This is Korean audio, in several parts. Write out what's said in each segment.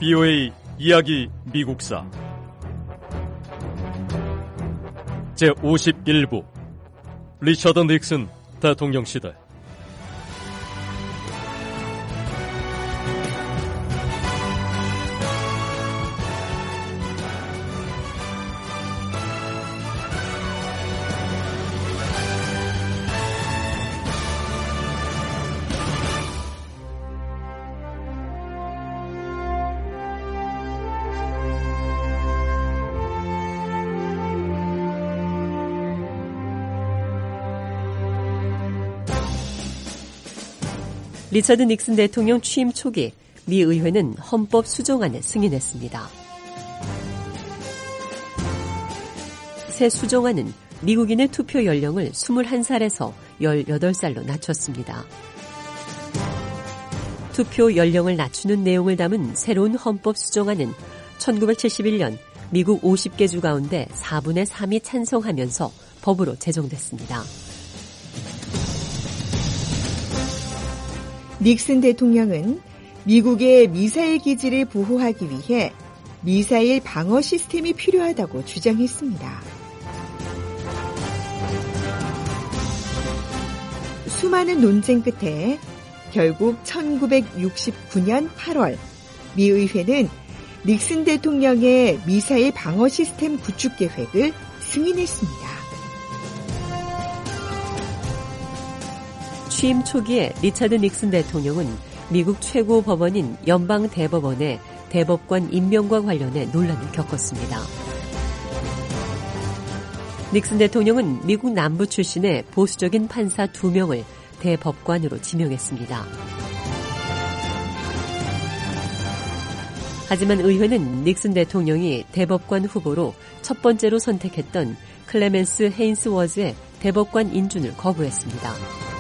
BOA 이야기 미국사 제51부 리처드 닉슨 대통령 시대. 리처드 닉슨 대통령 취임 초기 미 의회는 헌법 수정안을 승인했습니다. 새 수정안은 미국인의 투표 연령을 21살에서 18살로 낮췄습니다. 투표 연령을 낮추는 내용을 담은 새로운 헌법 수정안은 1971년 미국 50개 주 가운데 4분의 3이 찬성하면서 법으로 제정됐습니다. 닉슨 대통령은 미국의 미사일 기지를 보호하기 위해 미사일 방어 시스템이 필요하다고 주장했습니다. 수많은 논쟁 끝에 결국 1969년 8월 미 의회는 닉슨 대통령의 미사일 방어 시스템 구축 계획을 승인했습니다. 취임 초기에 리처드 닉슨 대통령은 미국 최고 법원인 연방대법원의 대법관 임명과 관련해 논란을 겪었습니다. 닉슨 대통령은 미국 남부 출신의 보수적인 판사 2명을 대법관으로 지명했습니다. 하지만 의회는 닉슨 대통령이 대법관 후보로 첫 번째로 선택했던 클레멘스 헤인스워즈의 대법관 인준을 거부했습니다.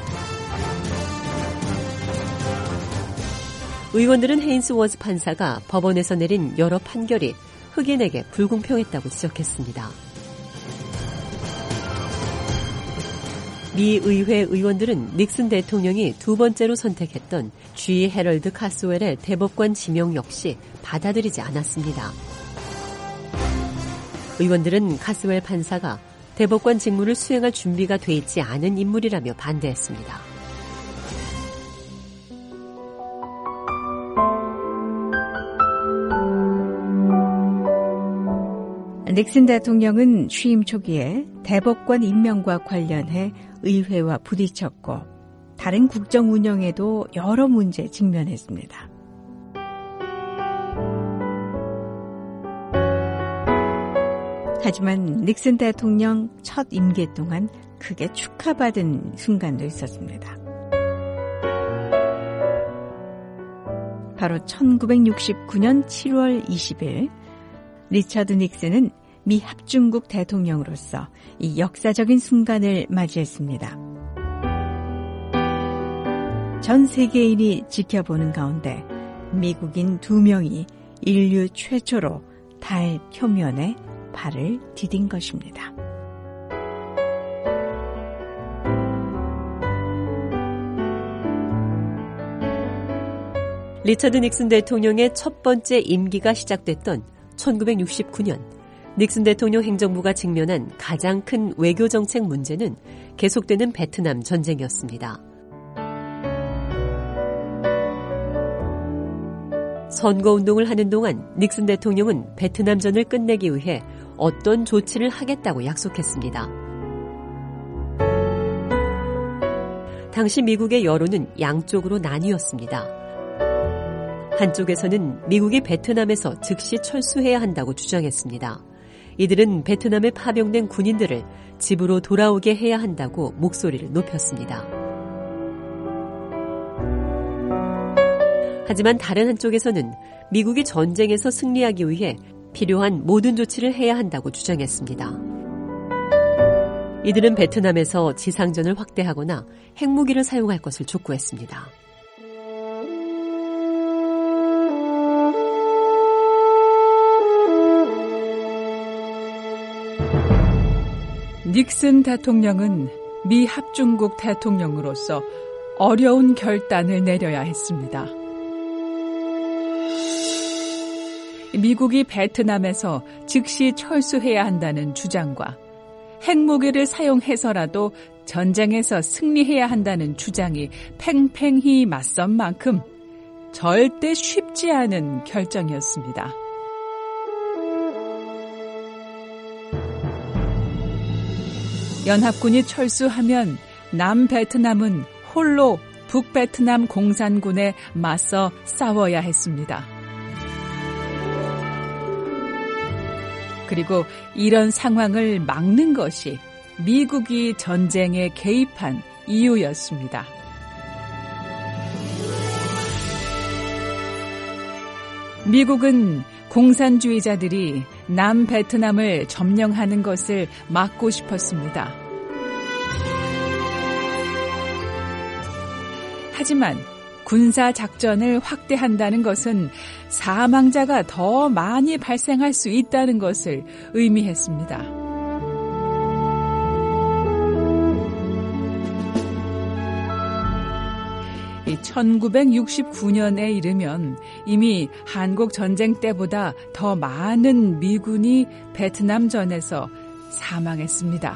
의원들은 헤인스워즈 판사가 법원에서 내린 여러 판결이 흑인에게 불공평했다고 지적했습니다. 미 의회 의원들은 닉슨 대통령이 두 번째로 선택했던 G. 해럴드 카스웰의 대법관 지명 역시 받아들이지 않았습니다. 의원들은 카스웰 판사가 대법관 직무를 수행할 준비가 돼 있지 않은 인물이라며 반대했습니다. 닉슨 대통령은 취임 초기에 대법관 임명과 관련해 의회와 부딪혔고 다른 국정 운영에도 여러 문제에 직면했습니다. 하지만 닉슨 대통령 첫 임기 동안 크게 축하받은 순간도 있었습니다. 바로 1969년 7월 20일 리처드 닉슨은 미 합중국 대통령으로서 이 역사적인 순간을 맞이했습니다. 전 세계인이 지켜보는 가운데 미국인 2명이 인류 최초로 달 표면에 발을 디딘 것입니다. 리처드 닉슨 대통령의 첫 번째 임기가 시작됐던 1969년 닉슨 대통령 행정부가 직면한 가장 큰 외교정책 문제는 계속되는 베트남 전쟁이었습니다. 선거운동을 하는 동안 닉슨 대통령은 베트남전을 끝내기 위해 어떤 조치를 하겠다고 약속했습니다. 당시 미국의 여론은 양쪽으로 나뉘었습니다. 한쪽에서는 미국이 베트남에서 즉시 철수해야 한다고 주장했습니다. 이들은 베트남에 파병된 군인들을 집으로 돌아오게 해야 한다고 목소리를 높였습니다. 하지만 다른 한쪽에서는 미국이 전쟁에서 승리하기 위해 필요한 모든 조치를 해야 한다고 주장했습니다. 이들은 베트남에서 지상전을 확대하거나 핵무기를 사용할 것을 촉구했습니다. 닉슨 대통령은 미 합중국 대통령으로서 어려운 결단을 내려야 했습니다. 미국이 베트남에서 즉시 철수해야 한다는 주장과 핵무기를 사용해서라도 전쟁에서 승리해야 한다는 주장이 팽팽히 맞선 만큼 절대 쉽지 않은 결정이었습니다. 연합군이 철수하면 남베트남은 홀로 북베트남 공산군에 맞서 싸워야 했습니다. 그리고 이런 상황을 막는 것이 미국이 전쟁에 개입한 이유였습니다. 미국은 공산주의자들이 남베트남을 점령하는 것을 막고 싶었습니다. 하지만 군사작전을 확대한다는 것은 사망자가 더 많이 발생할 수 있다는 것을 의미했습니다. 1969년에 이르면 이미 한국 전쟁 때보다 더 많은 미군이 베트남전에서 사망했습니다.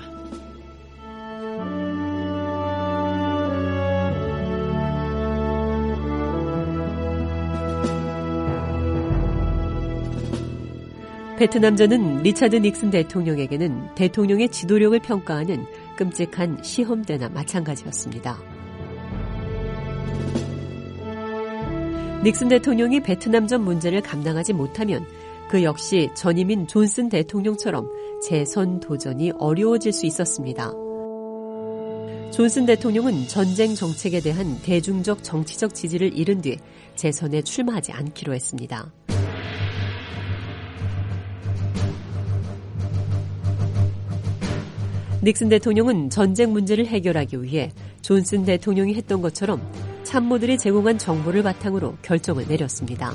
베트남전은 리차드 닉슨 대통령에게는 대통령의 지도력을 평가하는 끔찍한 시험대나 마찬가지였습니다. 닉슨 대통령이 베트남전 문제를 감당하지 못하면 그 역시 전임인 존슨 대통령처럼 재선 도전이 어려워질 수 있었습니다. 존슨 대통령은 전쟁 정책에 대한 대중적 정치적 지지를 잃은 뒤 재선에 출마하지 않기로 했습니다. 닉슨 대통령은 전쟁 문제를 해결하기 위해 존슨 대통령이 했던 것처럼 참모들이 제공한 정보를 바탕으로 결정을 내렸습니다.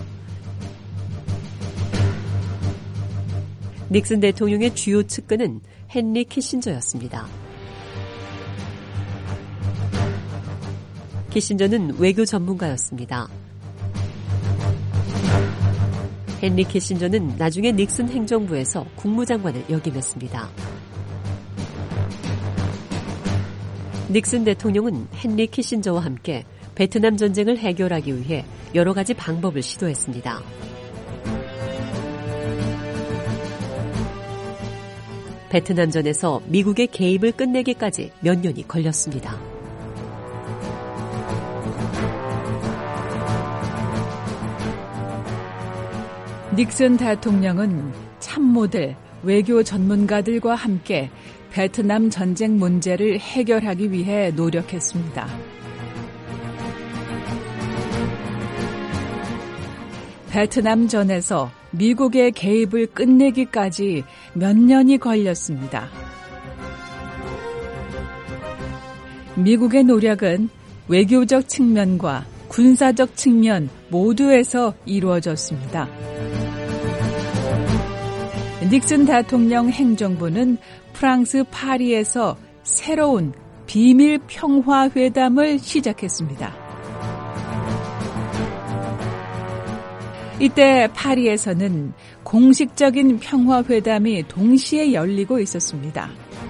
닉슨 대통령의 주요 측근은 헨리 키신저였습니다. 키신저는 외교 전문가였습니다. 헨리 키신저는 나중에 닉슨 행정부에서 국무장관을 역임했습니다. 닉슨 대통령은 헨리 키신저와 함께 베트남 전쟁을 해결하기 위해 여러 가지 방법을 시도했습니다. 베트남전에서 미국의 개입을 끝내기까지 몇 년이 걸렸습니다. 닉슨 대통령은 참모들, 외교 전문가들과 함께 베트남 전쟁 문제를 해결하기 위해 노력했습니다. 베트남전에서 미국의 개입을 끝내기까지 몇 년이 걸렸습니다. 미국의 노력은 외교적 측면과 군사적 측면 모두에서 이루어졌습니다. 닉슨 대통령 행정부는 프랑스 파리에서 새로운 비밀 평화회담을 시작했습니다. 이때 파리에서는 공식적인 평화회담이 동시에 열리고 있었습니다.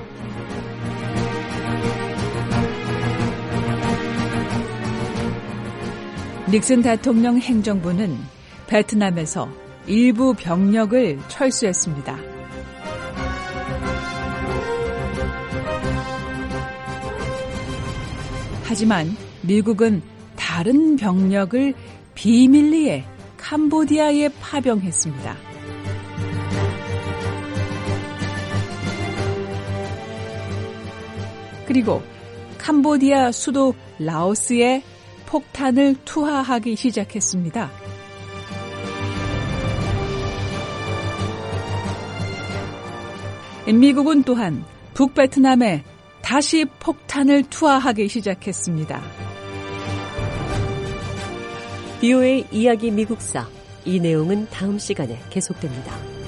닉슨 대통령 행정부는 베트남에서 일부 병력을 철수했습니다. 하지만 미국은 다른 병력을 비밀리에 캄보디아에 파병했습니다. 그리고 캄보디아 수도 라오스에 폭탄을 투하하기 시작했습니다. 미국은 또한 북베트남에 다시 폭탄을 투하하기 시작했습니다. BOA 이야기 미국사, 이 내용은 다음 시간에 계속됩니다.